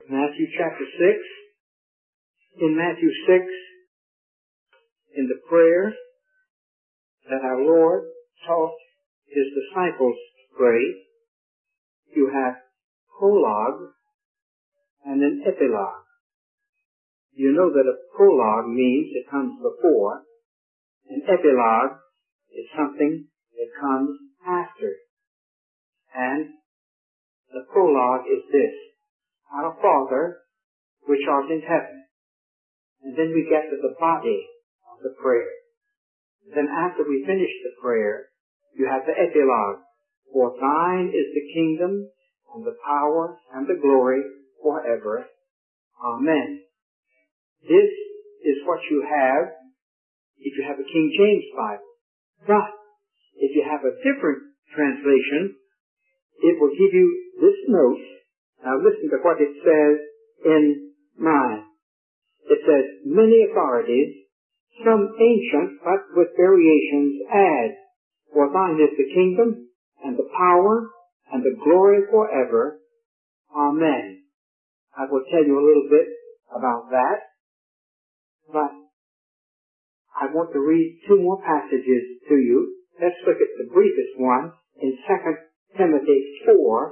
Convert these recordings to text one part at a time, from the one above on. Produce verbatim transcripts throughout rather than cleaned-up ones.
Matthew chapter six. In Matthew six, in the prayer that our Lord taught his disciples to pray, you have prologue and an epilogue. You know that a prologue means it comes before. An epilogue is something that comes after. And the prologue is this: Our Father, which art in heaven. And then we get to the body of the prayer. Then after we finish the prayer, you have the epilogue. For thine is the kingdom and the power and the glory forever. Amen. This is what you have if you have a King James Bible. But if you have a different translation, it will give you this note. Now listen to what it says in mine. It says, many authorities, some ancient but with variations, add, for thine is the kingdom and the power and the glory forever. Amen. I will tell you a little bit about that, but I want to read two more passages to you. Let's look at the briefest one in Second Timothy four.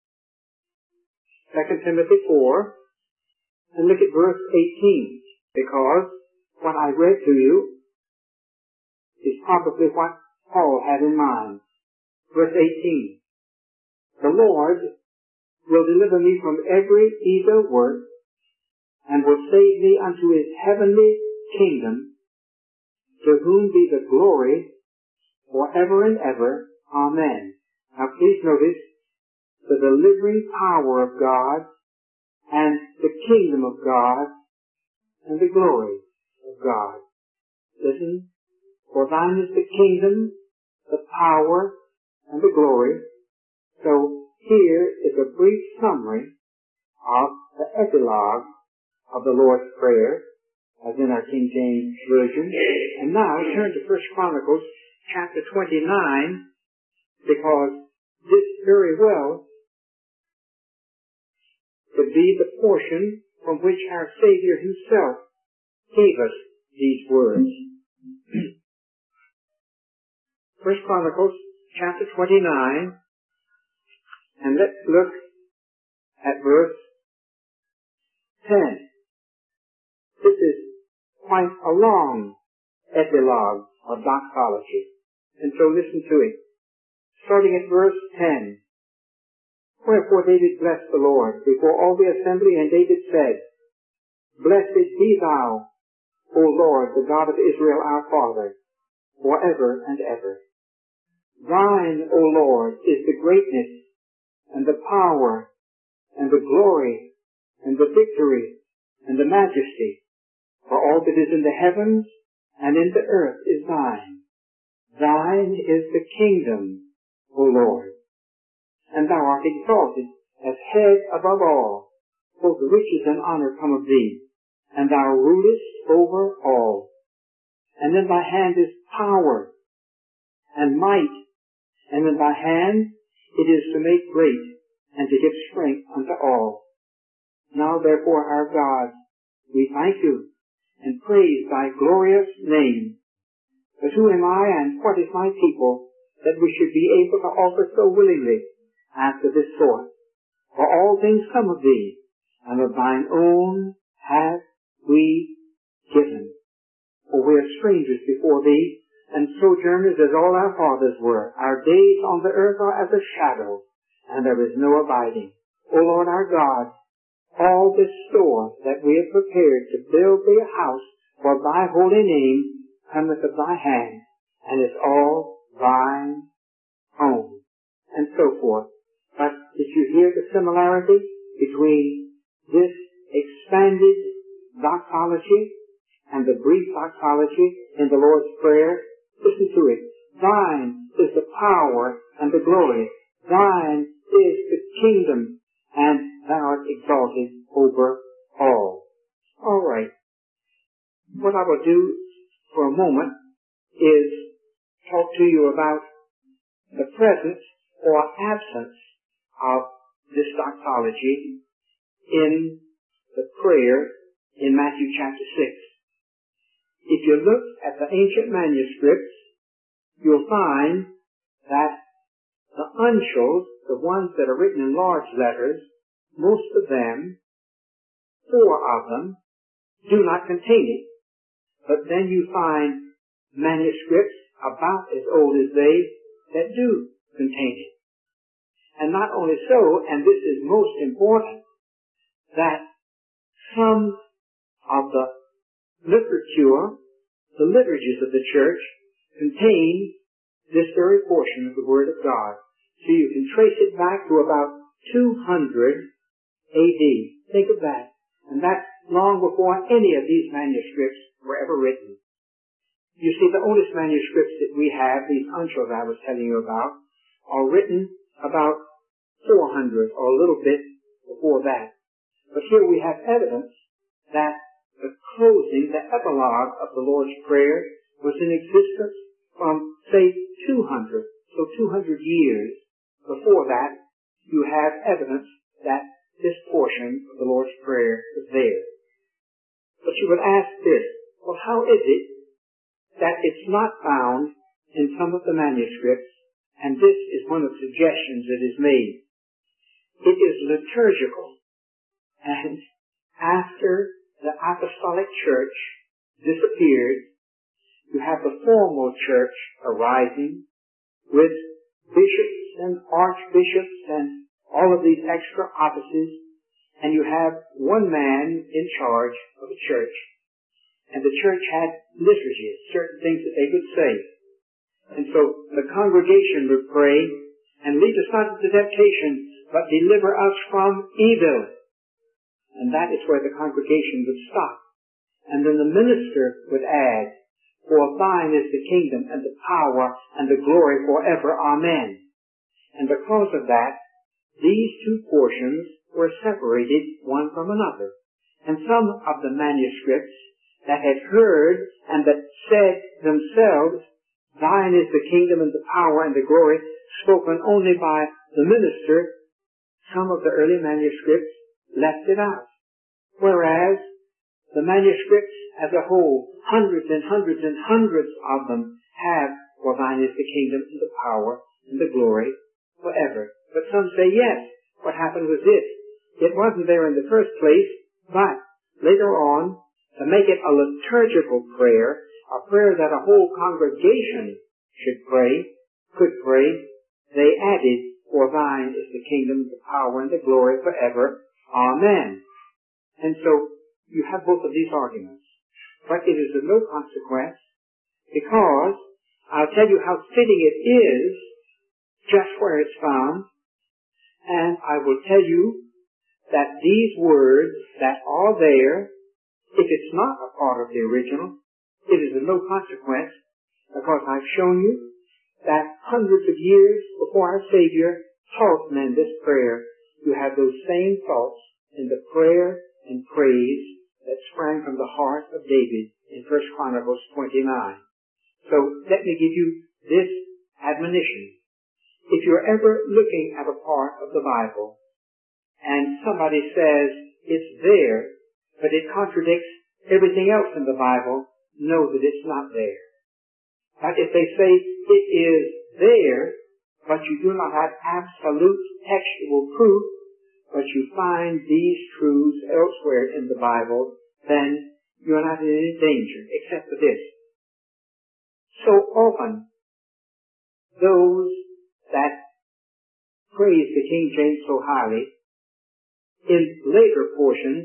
Second Timothy four. And look at verse eighteen, because what I read to you is probably what Paul had in mind. Verse eighteen. The Lord will deliver me from every evil work and will save me unto his heavenly kingdom, to whom be the glory forever and ever. Amen. Now please notice the delivering power of God and the kingdom of God and the glory of God. Listen, for thine is the kingdom, the power, and the glory. So here is a brief summary of the epilogue of the Lord's Prayer, as in our King James Version. And now turn to First Chronicles chapter twenty-nine, because this very well could be the portion from which our Savior himself gave us these words. First Chronicles chapter twenty-nine, and let's look at verse ten. This is quite a long epilogue of doxology, and so listen to it. Starting at verse ten. Wherefore David blessed the Lord before all the assembly, and David said, Blessed be thou, O Lord, the God of Israel our Father, forever and ever. Thine, O Lord, is the greatness, and the power, and the glory, and the victory, and the majesty. For all that is in the heavens and in the earth is thine. Thine is the kingdom, O Lord. And thou art exalted as head above all. Both riches and honor come of thee, and thou rulest over all. And in thy hand is power and might, and in thy hand it is to make great, and to give strength unto all. Now therefore, our God, we thank you, and praise thy glorious name. But who am I, and what is my people, that we should be able to offer so willingly after this sort? For all things come of thee, and of thine own have we given. For we are strangers before thee, and sojourners as all our fathers were. Our days on the earth are as a shadow, and there is no abiding. O Lord our God, all this store that we have prepared to build thee a house for thy holy name cometh of thy hand, and is all thine own. And so forth. But did you hear the similarity between this expanded doxology and the brief doxology in the Lord's Prayer? Listen to it. Thine is the power and the glory. Thine is the kingdom, and thou art exalted over all. All right. What I will do for a moment is talk to you about the presence or absence of this doxology in the prayer in Matthew chapter six. If you look at the ancient manuscripts, you'll find that the uncials, the ones that are written in large letters, most of them, four of them, do not contain it. But then you find manuscripts about as old as they that do contain it. And not only so, and this is most important, that some of the literature, the liturgies of the church, contain this very portion of the Word of God. So you can trace it back to about two hundred A D. Think of that. And that's long before any of these manuscripts were ever written. You see, the oldest manuscripts that we have, these uncials I was telling you about, are written about four hundred or a little bit before that. But here we have evidence that the closing, the epilogue of the Lord's Prayer was in existence from, say, two hundred, so two hundred years before that, you have evidence that this portion of the Lord's Prayer is there. But you would ask this, well, how is it that it's not found in some of the manuscripts, and this is one of the suggestions that is made. It is liturgical, and after the apostolic church disappeared, you have the formal church arising with bishops and archbishops and all of these extra offices, and you have one man in charge of the church. And the church had liturgies, certain things that they would say. And so the congregation would pray, and lead us not into temptation, but deliver us from evil. And that is where the congregation would stop. And then the minister would add, for thine is the kingdom and the power and the glory forever. Amen. And because of that, these two portions were separated one from another. And some of the manuscripts that had heard and that said themselves, thine is the kingdom and the power and the glory, spoken only by the minister, some of the early manuscripts left it out. Whereas the manuscripts as a whole, hundreds and hundreds and hundreds of them have, for thine is the kingdom and the power and the glory forever. But some say, yes, what happened was this. It wasn't there in the first place, but later on, to make it a liturgical prayer, a prayer that a whole congregation should pray, could pray, they added, for thine is the kingdom, the power, and the glory forever. Amen. And so, you have both of these arguments. But it is of no consequence, because I'll tell you how fitting it is just where it's found, and I will tell you that these words that are there, if it's not a part of the original, it is of no consequence, because I've shown you that hundreds of years before our Savior taught men this prayer, you have those same thoughts in the prayer and praise that sprang from the heart of David in First Chronicles twenty-nine. So let me give you this admonition. If you're ever looking at a part of the Bible and somebody says it's there, but it contradicts everything else in the Bible, know that it's not there. But if they say it is there, but you do not have absolute textual proof, but you find these truths elsewhere in the Bible, then you're not in any danger, except for this. So often, those that praise the King James so highly, in later portions,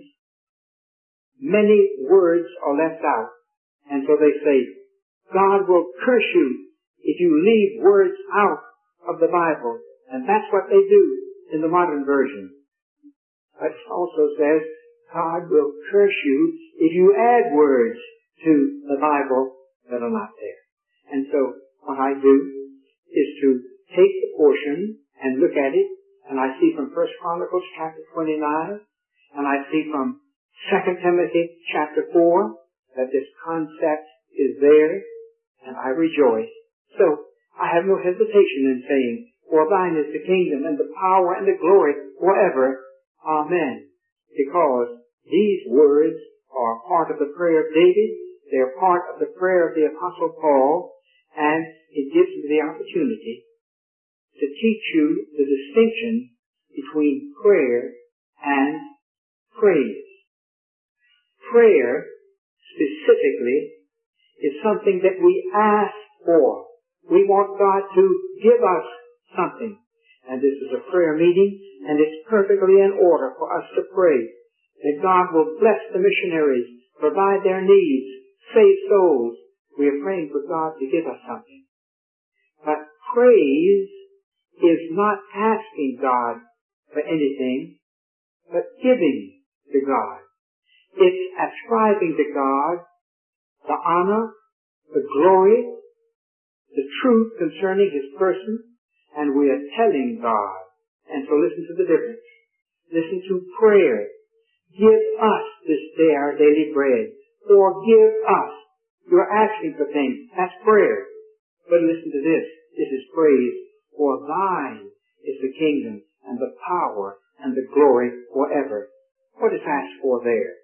many words are left out. And so they say, God will curse you if you leave words out of the Bible. And that's what they do in the modern version. But it also says, God will curse you if you add words to the Bible that are not there. And so what I do is to take the portion and look at it, and I see from First Chronicles chapter twenty-nine, and I see from Second Timothy chapter four, that this concept is there, and I rejoice. So, I have no hesitation in saying, for thine is the kingdom and the power and the glory forever. Amen. because these words are part of the prayer of David, they're part of the prayer of the Apostle Paul, and it gives me the opportunity to teach you the distinction between prayer and praise. Prayer, specifically, is something that we ask for. We want God to give us something. And this is a prayer meeting, and it's perfectly in order for us to pray that God will bless the missionaries, provide their needs, save souls. We are praying for God to give us something. But praise is not asking God for anything, but giving to God. It's ascribing to God the honor, the glory, the truth concerning His person, and we are telling God. And so listen to the difference. Listen to prayer. Give us this day our daily bread. Forgive us. You're asking for things. That's prayer. But listen to this. This is praise. For thine is the kingdom and the power and the glory forever. What is asked for there?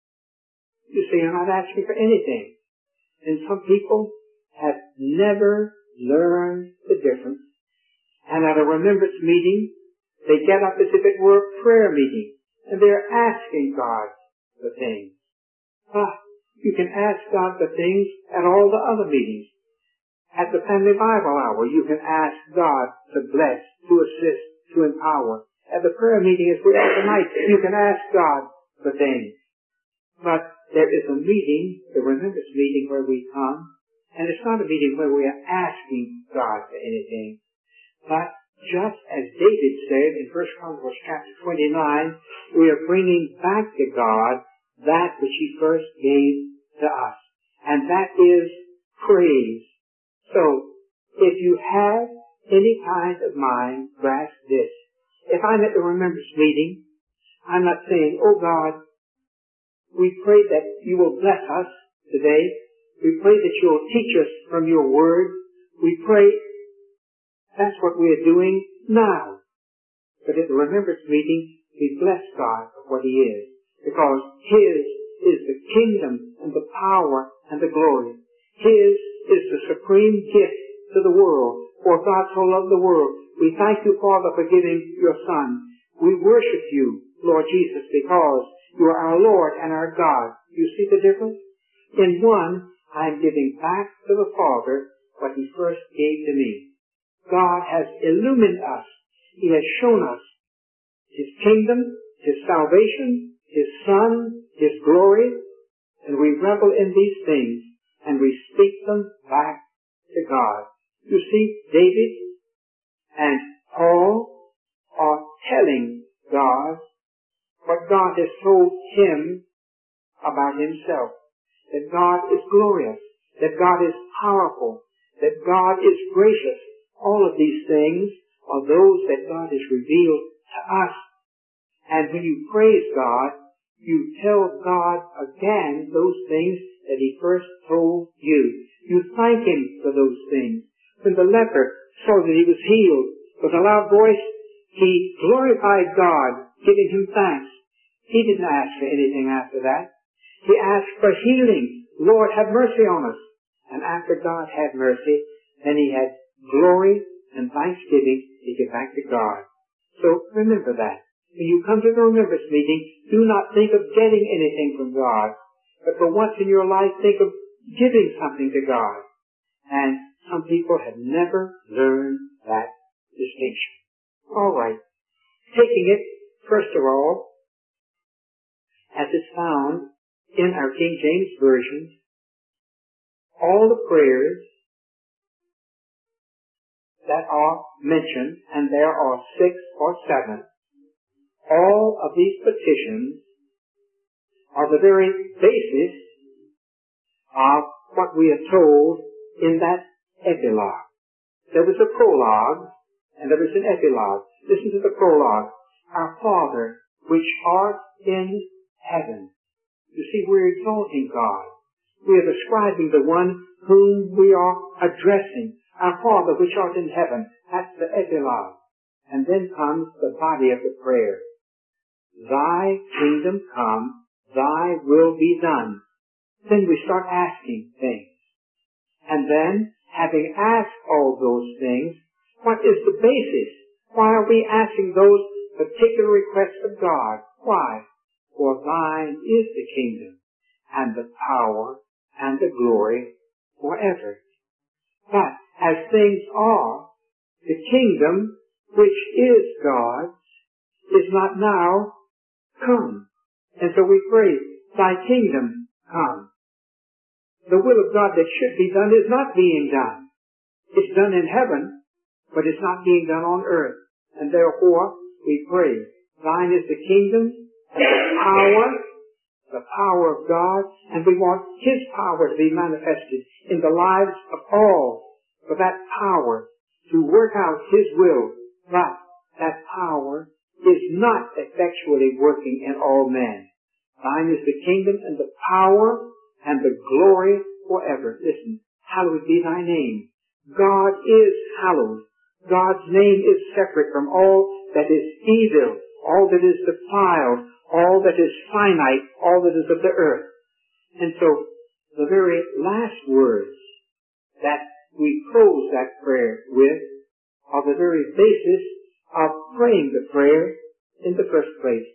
You see, you're not asking for anything. And some people have never learned the difference. And at a remembrance meeting, they get up as if it were a prayer meeting. And they're asking God for things. But you can ask God for things at all the other meetings. At the Family Bible Hour, you can ask God to bless, to assist, to empower. At the prayer meeting as we are tonight, you can ask God for things. But there is a meeting, the remembrance meeting, where we come, and it's not a meeting where we are asking God for anything. But just as David said in First Chronicles chapter twenty-nine, we are bringing back to God that which He first gave to us. And that is praise. So, if you have any kind of mind, grasp this. If I'm at the remembrance meeting, I'm not saying, oh God, we pray that you will bless us today. We pray that you will teach us from your word. We pray that's what we are doing now. But at the remembrance meeting, we bless God for what He is. Because His is the kingdom and the power and the glory. His is the supreme gift to the world. For God so loved the world. We thank you, Father, for giving your Son. We worship you, Lord Jesus, because you are our Lord and our God. You see the difference? In one, I am giving back to the Father what He first gave to me. God has illumined us. He has shown us His kingdom, His salvation, His Son, His glory, and we revel in these things, and we speak them back to God. You see, David and Paul are telling God what God has told him about Himself. That God is glorious, that God is powerful, that God is gracious. All of these things are those that God has revealed to us. And when you praise God, you tell God again those things that He first told you. You thank Him for those things. When the leper saw that he was healed, with a loud voice, he glorified God, giving Him thanks. He didn't ask for anything after that. He asked for healing. Lord, have mercy on us. And after God had mercy, then he had glory and thanksgiving to give back to God. So remember that. When you come to the remembrance meeting, do not think of getting anything from God, but for once in your life, think of giving something to God. And some people have never learned that distinction. All right. Taking it, first of all, as it's found in our King James Version, all the prayers that are mentioned, and there are six or seven, all of these petitions are the very basis of what we are told in that epilogue. There was a prologue, and there was an epilogue. Listen to the prologue. Our Father, which art in heaven. You see, we're exalting God. We are describing the one whom we are addressing. Our Father, which art in heaven. That's the epilogue. And then comes the body of the prayer. Thy kingdom come, thy will be done. Then we start asking things. And then, having asked all those things, what is the basis? Why are we asking those particular requests of God? Why? For thine is the kingdom, and the power, and the glory forever. But as things are, the kingdom, which is God's, is not now come. And so we pray, thy kingdom come. The will of God that should be done is not being done. It's done in heaven, but it's not being done on earth. And therefore, we pray, thine is the kingdom, and the power, the power of God, and we want His power to be manifested in the lives of all, for that power to work out His will. But that power is not effectually working in all men. Thine is the kingdom and the power and the glory forever. Listen, hallowed be thy name. God is hallowed. God's name is separate from all that is evil, all that is defiled, all that is finite, all that is of the earth. And so, the very last words that we close that prayer with are the very basis of praying the prayer in the first place.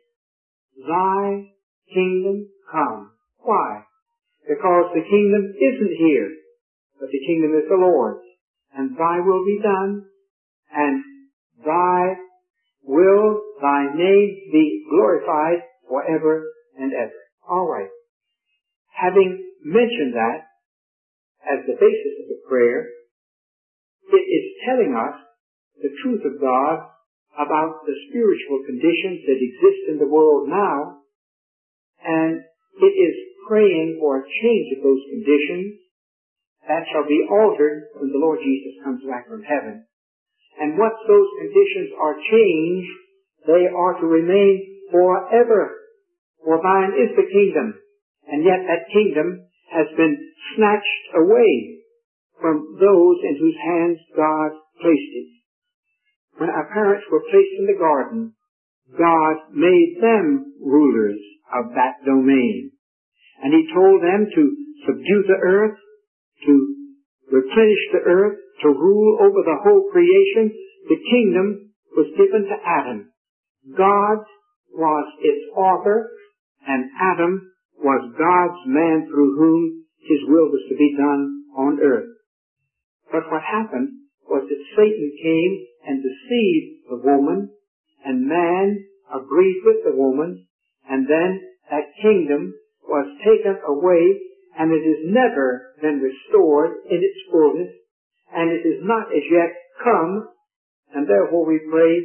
Thy kingdom come. Why? Because the kingdom isn't here, but the kingdom is the Lord's. And thy will be done, and thy will, thy name be glorified forever and ever. All right. Having mentioned that as the basis of the prayer, it is telling us the truth of God about the spiritual conditions that exist in the world now, and it is praying for a change of those conditions that shall be altered when the Lord Jesus comes back from heaven. And once those conditions are changed, they are to remain forever. For thine is the kingdom, and yet that kingdom has been snatched away from those in whose hands God placed it. When our parents were placed in the garden, God made them rulers of that domain. And He told them to subdue the earth, to replenish the earth, to rule over the whole creation. The kingdom was given to Adam. God was its author, and Adam was God's man through whom His will was to be done on earth. But what happened was that Satan came and deceived the woman, and man agreed with the woman, and then that kingdom was taken away, and it has never been restored in its fullness, and it is not as yet come, and therefore we pray,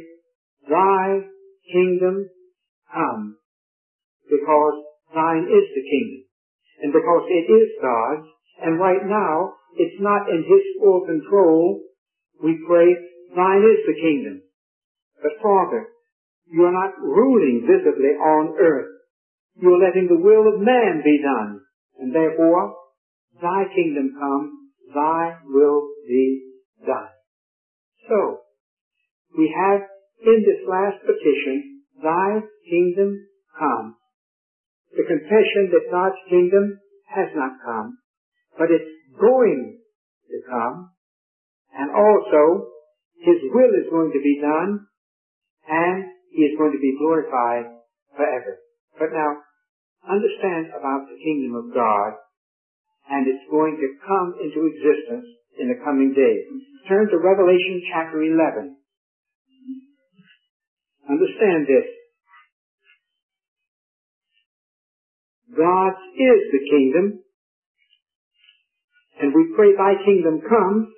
thy kingdom come, because thine is the kingdom, and because it is God's, and right now it's not in His full control, we pray, thine is the kingdom. But Father, you are not ruling visibly on earth. You are letting the will of man be done. And therefore, thy kingdom come, thy will be done. So, we have in this last petition, thy kingdom come. The confession that God's kingdom has not come, but it's going to come. And also, His will is going to be done, and He is going to be glorified forever. But now, understand about the kingdom of God, and it's going to come into existence in the coming days. Turn to Revelation chapter eleven. Understand this. God's is the kingdom, and we pray thy kingdom come,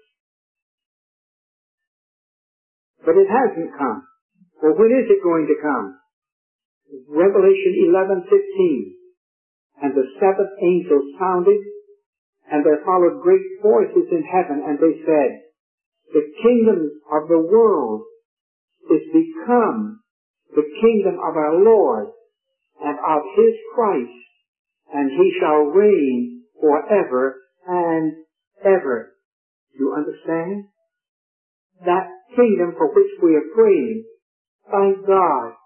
but it hasn't come. Well, when is it going to come? Revelation eleven fifteen. And the seventh angel sounded, and there followed great voices in heaven, and they said, the kingdom of the world is become the kingdom of our Lord and of His Christ, and He shall reign forever and ever. You understand? That kingdom for which we are praying, thank God,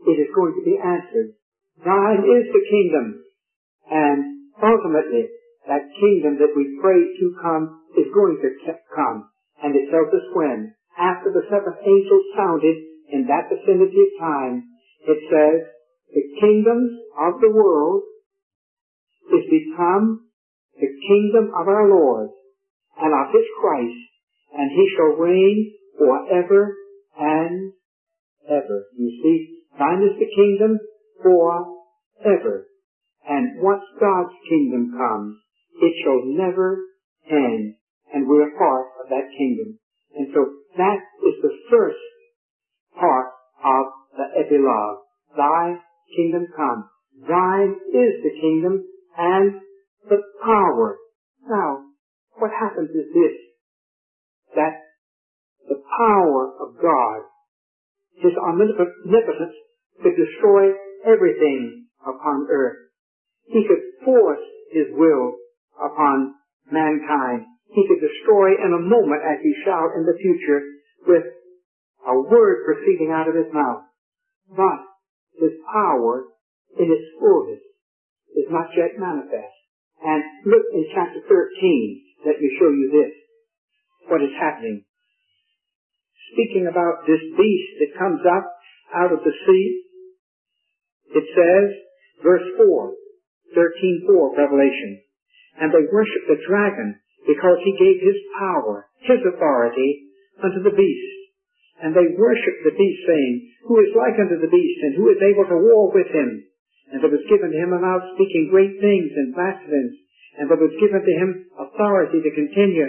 it is going to be answered. Thine is the kingdom. And ultimately, that kingdom that we pray to come is going to come. And it tells us when. After the seventh angel sounded in that vicinity of time, it says, the kingdoms of the world is become the kingdom of our Lord and of His Christ, and He shall reign forever and ever. You see, thine is the kingdom forever. And once God's kingdom comes, it shall never end. And we're part of that kingdom. And so that is the first part of the epilogue. Thy kingdom come. Thine is the kingdom and the power. Now, what happens is this, that the power of God, His omnipotence, could destroy everything upon earth. He could force His will upon mankind. He could destroy in a moment, as He shall in the future, with a word proceeding out of His mouth. But His power in its fullness is not yet manifest. And look in chapter thirteen, let me show you this, what is happening. Speaking about this beast that comes up out of the sea, it says, verse four, thirteen four, Revelation, and they worshiped the dragon because he gave his power, his authority, unto the beast. And they worshiped the beast, saying, who is like unto the beast, and who is able to war with him? And there was given to him a mouth speaking great things and blasphemies, and there was given to him authority to continue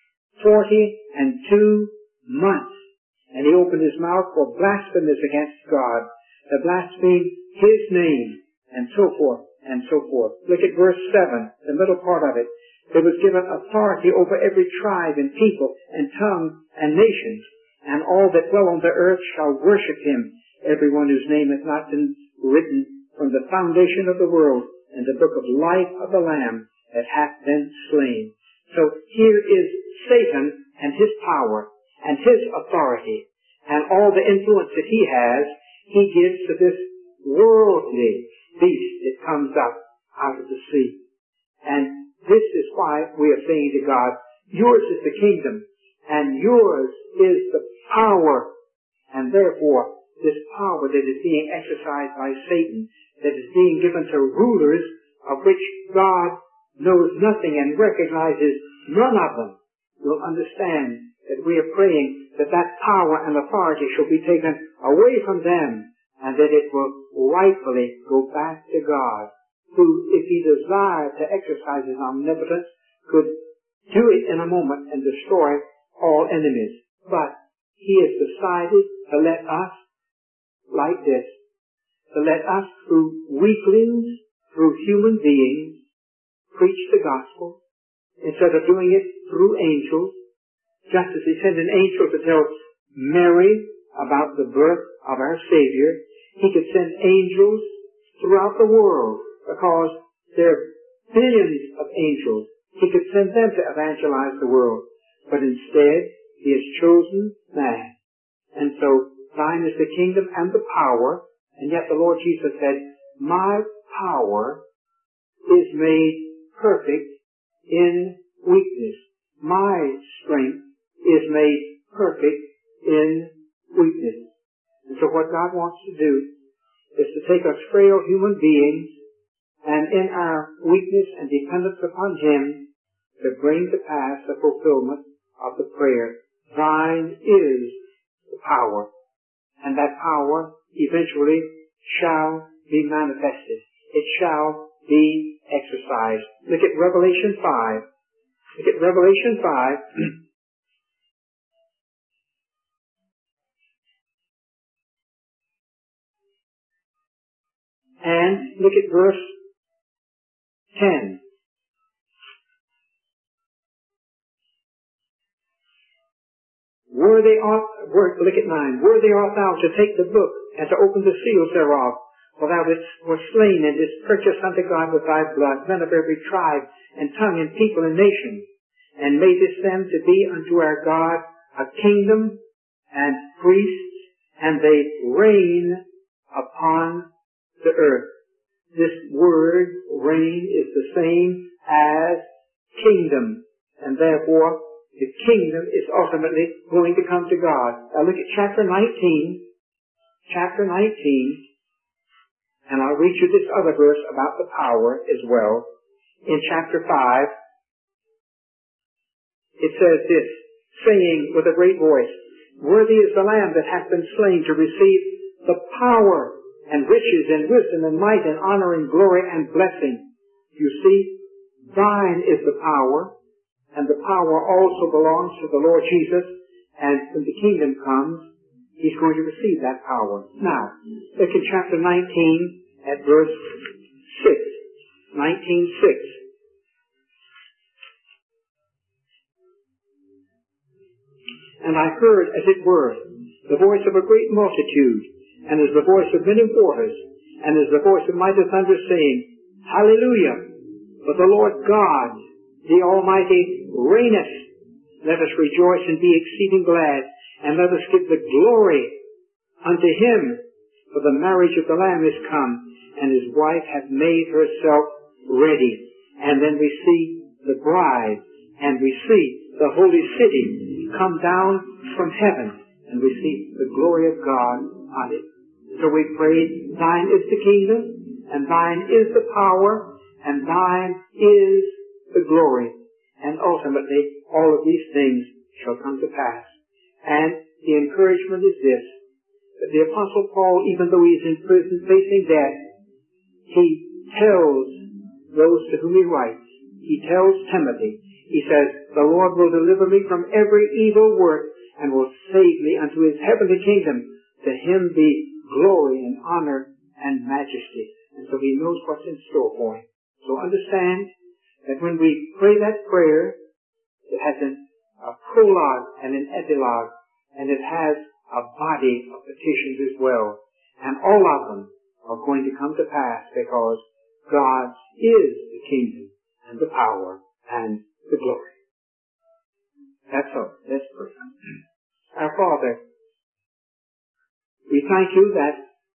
forty and two months. And he opened his mouth for blasphemies against God, to blaspheme His name, and so forth, and so forth. Look at verse seven, the middle part of it. There was given authority over every tribe and people and tongue and nations, and all that dwell on the earth shall worship him, everyone whose name hath not been written from the foundation of the world in the book of life of the Lamb that hath been slain. So here is Satan and his power and his authority and all the influence that he has, he gives to this worldly beast that comes up out of the sea. And this is why we are saying to God, yours is the kingdom, and yours is the power, and therefore this power that is being exercised by Satan, that is being given to rulers of which God knows nothing and recognizes none of them, will understand that we are praying that that power and authority shall be taken away from them, and that it will rightfully go back to God, who, if he desired to exercise his omnipotence, could do it in a moment and destroy all enemies. But he has decided to let us, like this, to let us, through weaklings, through human beings, preach the gospel, instead of doing it through angels, just as he sent an angel to tell Mary about the birth of our Savior. He could send angels throughout the world, because there are billions of angels. He could send them to evangelize the world. But instead, he has chosen man. And so, thine is the kingdom and the power, and yet the Lord Jesus said, my power is made perfect in weakness. My strength is made perfect in weakness. And so what God wants to do is to take us frail human beings, and in our weakness and dependence upon Him, to bring to pass the fulfillment of the prayer. Thine is the power, and that power eventually shall be manifested. It shall be exercised. Look at Revelation five. Look at Revelation five. And look at verse ten. Worthy art, look at nine. Worthy art thou to take the book and to open the seals thereof. For thou didst wast slain and didst purchase unto God with thy blood men of every tribe and tongue and people and nation, and madest them to be unto our God a kingdom and priests, and they reign upon the earth. This word, reign, is the same as kingdom, and therefore the kingdom is ultimately going to come to God. Now look at chapter nineteen, chapter nineteen, and I'll read you this other verse about the power as well. In chapter five, it says this, saying with a great voice, worthy is the Lamb that hath been slain to receive the power and riches and wisdom and might and honor and glory and blessing. You see, thine is the power, and the power also belongs to the Lord Jesus, and when the kingdom comes, He's going to receive that power. Now, look in chapter nineteen at verse six. nineteen six. And I heard, as it were, the voice of a great multitude, and as the voice of many waters, and as the voice of mighty thunder, saying, Hallelujah! For the Lord God, the Almighty, reigneth. Let us rejoice and be exceeding glad, and let us give the glory unto Him. For the marriage of the Lamb is come, and His wife hath made herself ready. And then we see the bride, and we see the holy city come down from heaven, and we see the glory of God on it. So we pray, thine is the kingdom, and thine is the power, and thine is the glory. And ultimately, all of these things shall come to pass. And the encouragement is this, that the Apostle Paul, even though he is in prison facing death, he tells those to whom he writes, he tells Timothy, he says, the Lord will deliver me from every evil work and will save me unto His heavenly kingdom. To Him be glory and honor and majesty. And so he knows what's in store for him. So understand that when we pray that prayer, it has an, a prologue and an epilogue, and it has a body of petitions as well. And all of them are going to come to pass because God is the kingdom and the power and the glory. That's all. Let's pray. Our Father, we thank You that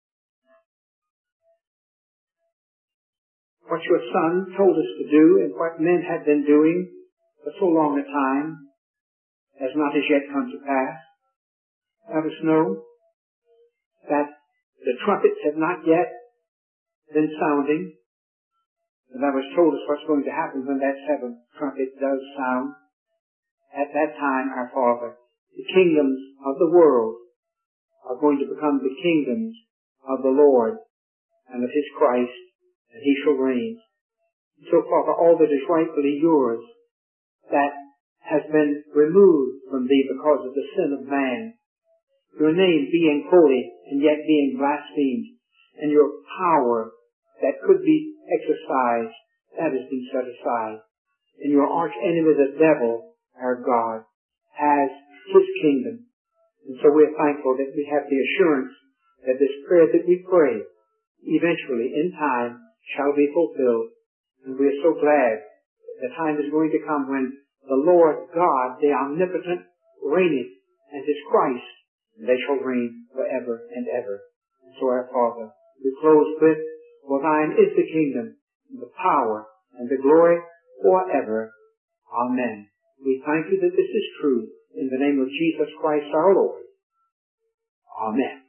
what Your Son told us to do and what men have been doing for so long a time has not as yet come to pass. Let us know that the trumpets have not yet been sounding. And that was told us what's going to happen when that seventh trumpet does sound. At that time, our Father, the kingdoms of the world are going to become the kingdoms of the Lord and of His Christ, and He shall reign. So, Father, all that is rightfully Yours, that has been removed from Thee because of the sin of man, Your name being holy and yet being blasphemed, and Your power that could be exercised, that has been set aside. And Your arch enemy, the devil, our God, has his kingdom. And so we're thankful that we have the assurance that this prayer that we pray, eventually, in time, shall be fulfilled. And we are so glad that the time is going to come when the Lord God, the omnipotent, reigneth, and His Christ, and they shall reign forever and ever. And so, our Father, we close with, for Thine is the kingdom, and the power, and the glory forever. Amen. We thank You that this is true. In the name of Jesus Christ our Lord. Amen.